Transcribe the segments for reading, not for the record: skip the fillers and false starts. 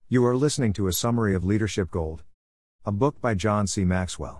You are listening to a summary of Leadership Gold, a book by John C. Maxwell.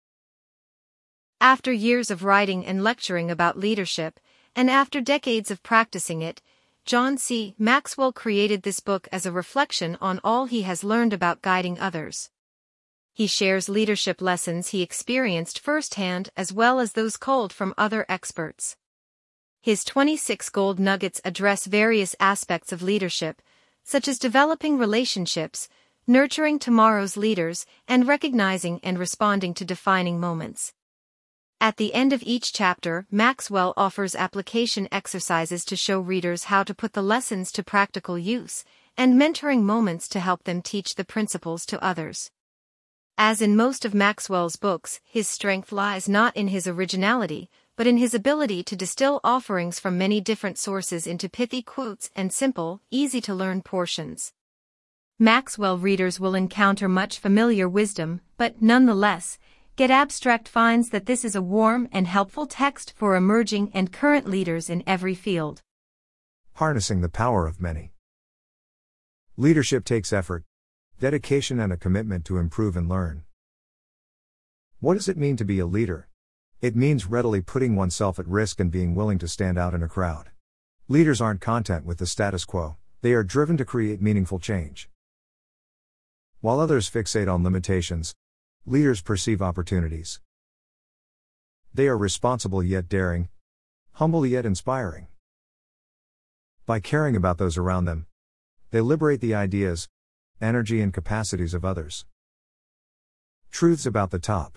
After years of writing and lecturing about leadership, and after decades of practicing it, John C. Maxwell created this book as a reflection on all he has learned about guiding others. He shares leadership lessons he experienced firsthand as well as those culled from other experts. His 26 gold nuggets address various aspects of leadership, such as developing relationships, nurturing tomorrow's leaders, and recognizing and responding to defining moments. At the end of each chapter, Maxwell offers application exercises to show readers how to put the lessons to practical use, and mentoring moments to help them teach the principles to others. As in most of Maxwell's books, his strength lies not in his originality, but in his ability to distill offerings from many different sources into pithy quotes and simple, easy-to-learn portions. Maxwell readers will encounter much familiar wisdom, but nonetheless, get abstract finds that this is a warm and helpful text for emerging and current leaders in every field. Harnessing the power of many. Leadership takes effort, dedication, and a commitment to improve and learn. What does it mean to be a leader? It means readily putting oneself at risk and being willing to stand out in a crowd. Leaders aren't content with the status quo, they are driven to create meaningful change. While others fixate on limitations, leaders perceive opportunities. They are responsible yet daring, humble yet inspiring. By caring about those around them, they liberate the ideas, energy, and capacities of others. Truths about the top.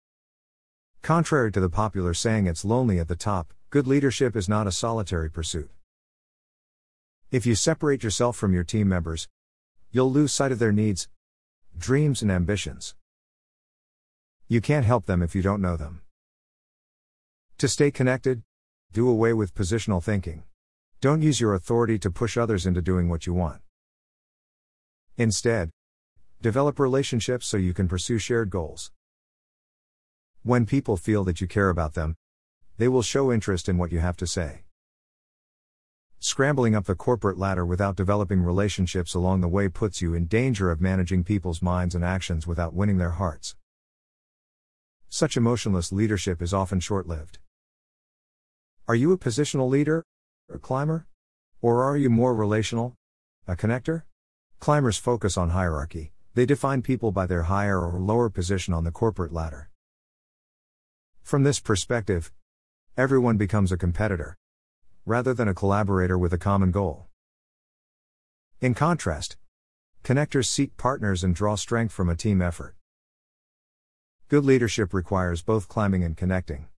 Contrary to the popular saying it's lonely at the top, good leadership is not a solitary pursuit. If you separate yourself from your team members, you'll lose sight of their needs, dreams, and ambitions. You can't help them if you don't know them. To stay connected, do away with positional thinking. Don't use your authority to push others into doing what you want. Instead, develop relationships so you can pursue shared goals. When people feel that you care about them, they will show interest in what you have to say. Scrambling up the corporate ladder without developing relationships along the way puts you in danger of managing people's minds and actions without winning their hearts. Such emotionless leadership is often short-lived. Are you a positional leader, a climber? Or are you more relational, a connector? Climbers focus on hierarchy, they define people by their higher or lower position on the corporate ladder. From this perspective, everyone becomes a competitor, rather than a collaborator with a common goal. In contrast, connectors seek partners and draw strength from a team effort. Good leadership requires both climbing and connecting.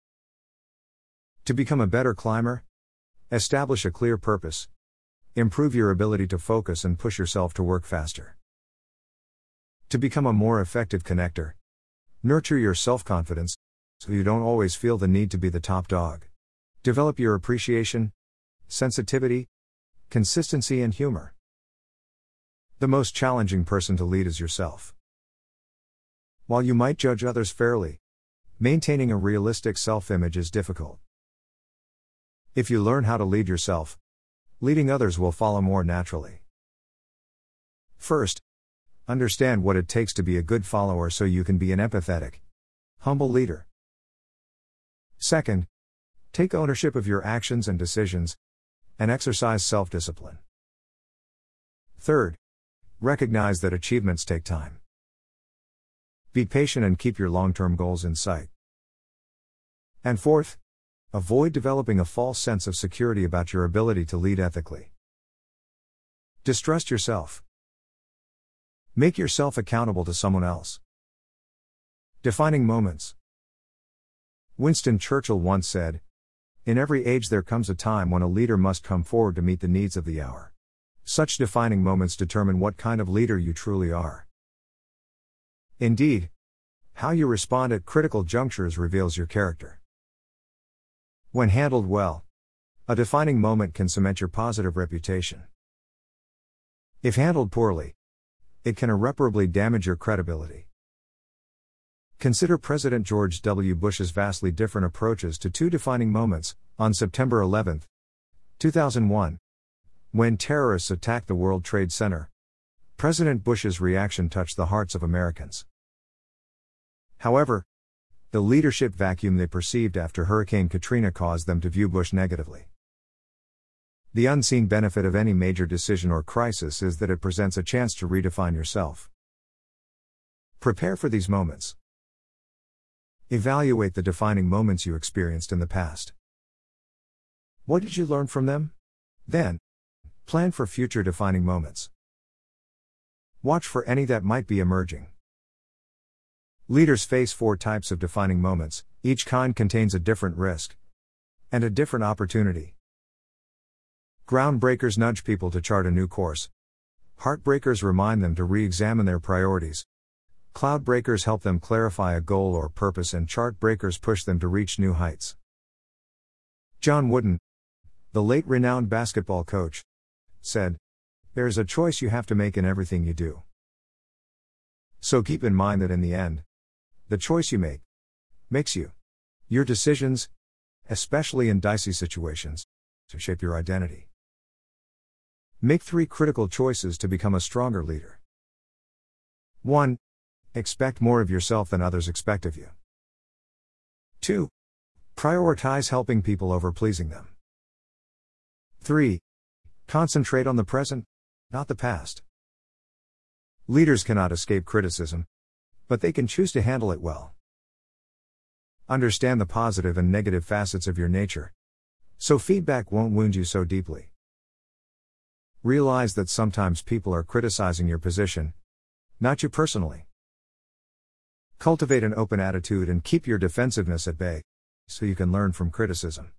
To become a better climber, establish a clear purpose, improve your ability to focus and push yourself to work faster. To become a more effective connector, nurture your self-confidence, so you don't always feel the need to be the top dog. Develop your appreciation, sensitivity, consistency, and humor. The most challenging person to lead is yourself. While you might judge others fairly, maintaining a realistic self-image is difficult. If you learn how to lead yourself, leading others will follow more naturally. First, understand what it takes to be a good follower so you can be an empathetic, humble leader. Second, take ownership of your actions and decisions, and exercise self-discipline. Third, recognize that achievements take time. Be patient and keep your long-term goals in sight. And fourth, avoid developing a false sense of security about your ability to lead ethically. Distrust yourself. Make yourself accountable to someone else. Defining moments. Winston Churchill once said, "In every age there comes a time when a leader must come forward to meet the needs of the hour." Such defining moments determine what kind of leader you truly are. Indeed, how you respond at critical junctures reveals your character. When handled well, a defining moment can cement your positive reputation. If handled poorly, it can irreparably damage your credibility. Consider President George W. Bush's vastly different approaches to two defining moments. On September 11, 2001, when terrorists attacked the World Trade Center, President Bush's reaction touched the hearts of Americans. However, the leadership vacuum they perceived after Hurricane Katrina caused them to view Bush negatively. The unseen benefit of any major decision or crisis is that it presents a chance to redefine yourself. Prepare for these moments. Evaluate the defining moments you experienced in the past. What did you learn from them? Then, plan for future defining moments. Watch for any that might be emerging. Leaders face 4 types of defining moments, each kind contains a different risk and a different opportunity. Groundbreakers nudge people to chart a new course. Heartbreakers remind them to re-examine their priorities. Cloudbreakers help them clarify a goal or purpose, and chartbreakers push them to reach new heights. John Wooden, the late renowned basketball coach, said, "There's a choice you have to make in everything you do." So keep in mind that in the end, the choice you make makes you. Your decisions, especially in dicey situations, to shape your identity. Make 3 critical choices to become a stronger leader. 1. Expect more of yourself than others expect of you. 2. Prioritize helping people over pleasing them. 3. Concentrate on the present, not the past. Leaders cannot escape criticism, but they can choose to handle it well. Understand the positive and negative facets of your nature, so feedback won't wound you so deeply. Realize that sometimes people are criticizing your position, not you personally. Cultivate an open attitude and keep your defensiveness at bay, so you can learn from criticism.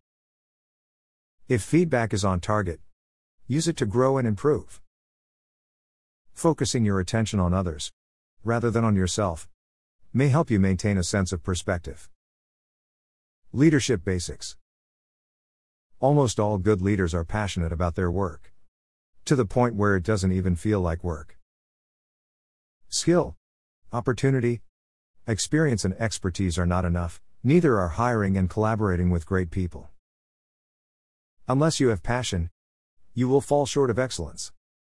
If feedback is on target, use it to grow and improve. Focusing your attention on others, rather than on yourself, may help you maintain a sense of perspective. Leadership basics. Almost all good leaders are passionate about their work, to the point where it doesn't even feel like work. Skill, opportunity, experience and expertise are not enough, neither are hiring and collaborating with great people. Unless you have passion, you will fall short of excellence.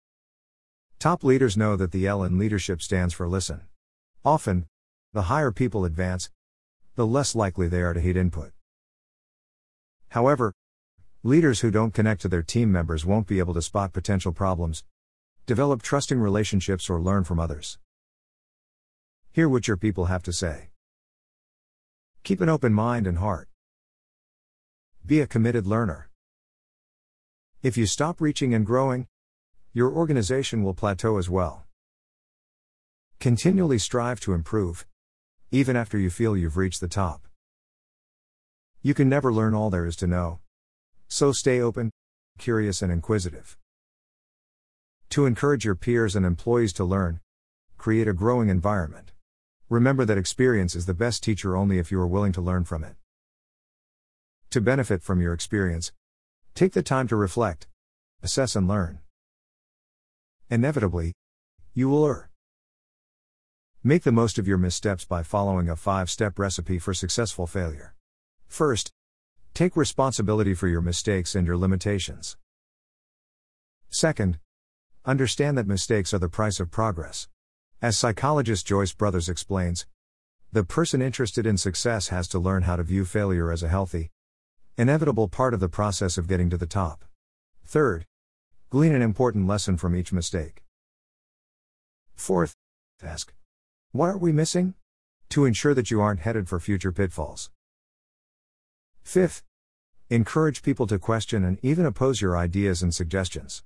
Top leaders know that the L in leadership stands for listen. Often, the higher people advance, the less likely they are to heed input. However, leaders who don't connect to their team members won't be able to spot potential problems, develop trusting relationships, or learn from others. Hear what your people have to say. Keep an open mind and heart. Be a committed learner. If you stop reaching and growing, your organization will plateau as well. Continually strive to improve, even after you feel you've reached the top. You can never learn all there is to know, so stay open, curious and inquisitive. To encourage your peers and employees to learn, create a growing environment. Remember that experience is the best teacher only if you are willing to learn from it. To benefit from your experience, take the time to reflect, assess and learn. Inevitably, you will err. Make the most of your missteps by following a 5-step recipe for successful failure. First, take responsibility for your mistakes and your limitations. Second, understand that mistakes are the price of progress. As psychologist Joyce Brothers explains, the person interested in success has to learn how to view failure as a healthy, inevitable part of the process of getting to the top. Third, glean an important lesson from each mistake. Fourth, ask, what are we missing? To ensure that you aren't headed for future pitfalls. Fifth, encourage people to question and even oppose your ideas and suggestions.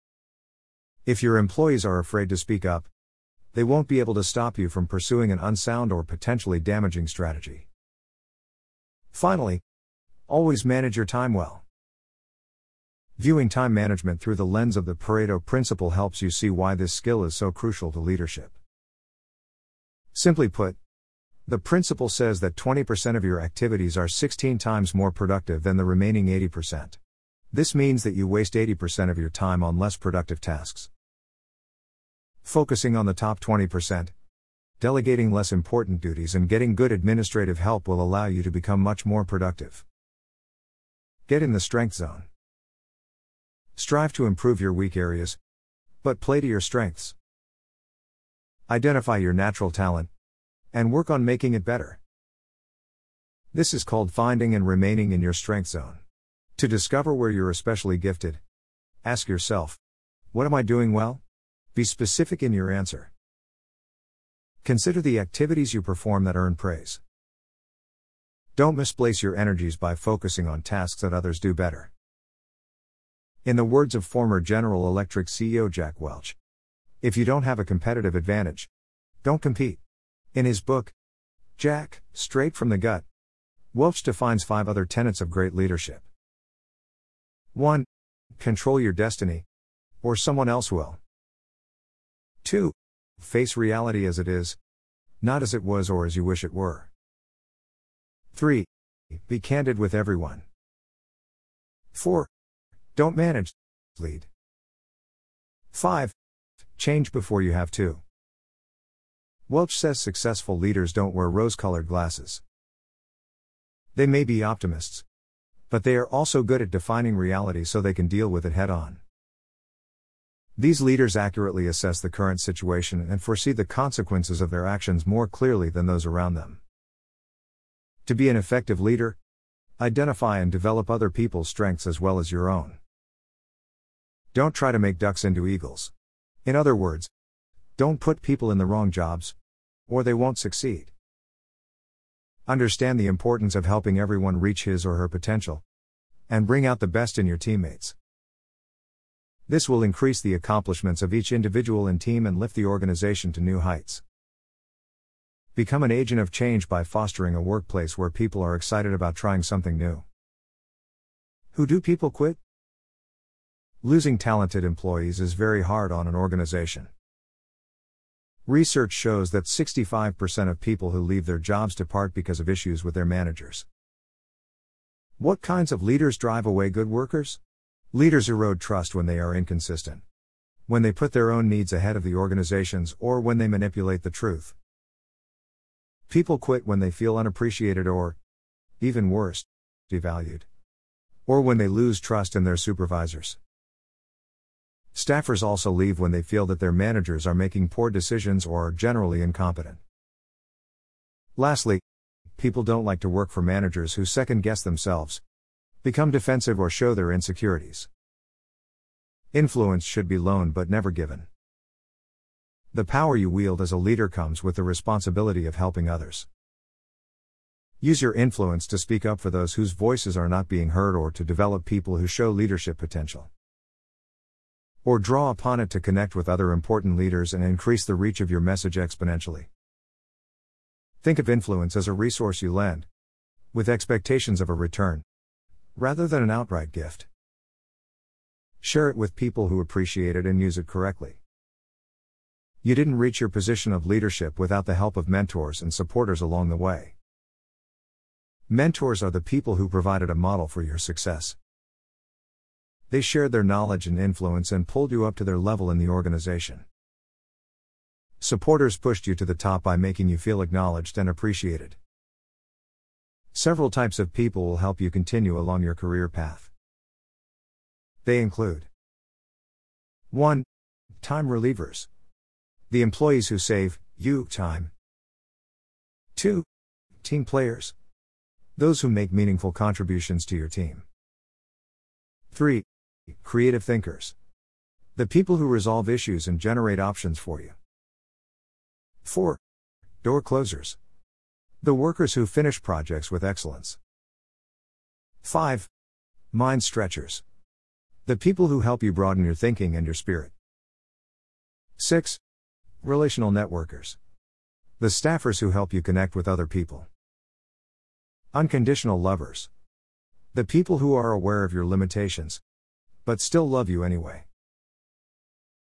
If your employees are afraid to speak up, they won't be able to stop you from pursuing an unsound or potentially damaging strategy. Finally, always manage your time well. Viewing time management through the lens of the Pareto principle helps you see why this skill is so crucial to leadership. Simply put, the principle says that 20% of your activities are 16 times more productive than the remaining 80%. This means that you waste 80% of your time on less productive tasks. Focusing on the top 20%, delegating less important duties and getting good administrative help will allow you to become much more productive. Get in the strength zone. Strive to improve your weak areas, but play to your strengths. Identify your natural talent and work on making it better. This is called finding and remaining in your strength zone. To discover where you're especially gifted, ask yourself, what am I doing well? Be specific in your answer. Consider the activities you perform that earn praise. Don't misplace your energies by focusing on tasks that others do better. In the words of former General Electric CEO Jack Welch, if you don't have a competitive advantage, don't compete. In his book, Jack, Straight from the Gut, Welch defines 5 other tenets of great leadership. 1. Control your destiny, or someone else will. 2. Face reality as it is, not as it was or as you wish it were. 3. Be candid with everyone. 4. Don't manage, lead. 5. Change before you have to. Welch says successful leaders don't wear rose-colored glasses. They may be optimists, but they are also good at defining reality so they can deal with it head-on. These leaders accurately assess the current situation and foresee the consequences of their actions more clearly than those around them. To be an effective leader, identify and develop other people's strengths as well as your own. Don't try to make ducks into eagles. In other words, don't put people in the wrong jobs, or they won't succeed. Understand the importance of helping everyone reach his or her potential, and bring out the best in your teammates. This will increase the accomplishments of each individual and team and lift the organization to new heights. Become an agent of change by fostering a workplace where people are excited about trying something new. Who do people quit? Losing talented employees is very hard on an organization. Research shows that 65% of people who leave their jobs depart because of issues with their managers. What kinds of leaders drive away good workers? Leaders erode trust when they are inconsistent, when they put their own needs ahead of the organization's, or when they manipulate the truth. People quit when they feel unappreciated or, even worse, devalued. Or when they lose trust in their supervisors. Staffers also leave when they feel that their managers are making poor decisions or are generally incompetent. Lastly, people don't like to work for managers who second-guess themselves, become defensive or show their insecurities. Influence should be loaned but never given. The power you wield as a leader comes with the responsibility of helping others. Use your influence to speak up for those whose voices are not being heard or to develop people who show leadership potential. Or draw upon it to connect with other important leaders and increase the reach of your message exponentially. Think of influence as a resource you lend, with expectations of a return, rather than an outright gift. Share it with people who appreciate it and use it correctly. You didn't reach your position of leadership without the help of mentors and supporters along the way. Mentors are the people who provided a model for your success. They shared their knowledge and influence and pulled you up to their level in the organization. Supporters pushed you to the top by making you feel acknowledged and appreciated. Several types of people will help you continue along your career path. They include 1. Time relievers. The employees who save you time. 2. Team players. Those who make meaningful contributions to your team. 3. Creative thinkers. The people who resolve issues and generate options for you. 4. Door closers. The workers who finish projects with excellence. 5. Mind stretchers. The people who help you broaden your thinking and your spirit. 6. Relational networkers. The staffers who help you connect with other people. Unconditional lovers. The people who are aware of your limitations, but still love you anyway.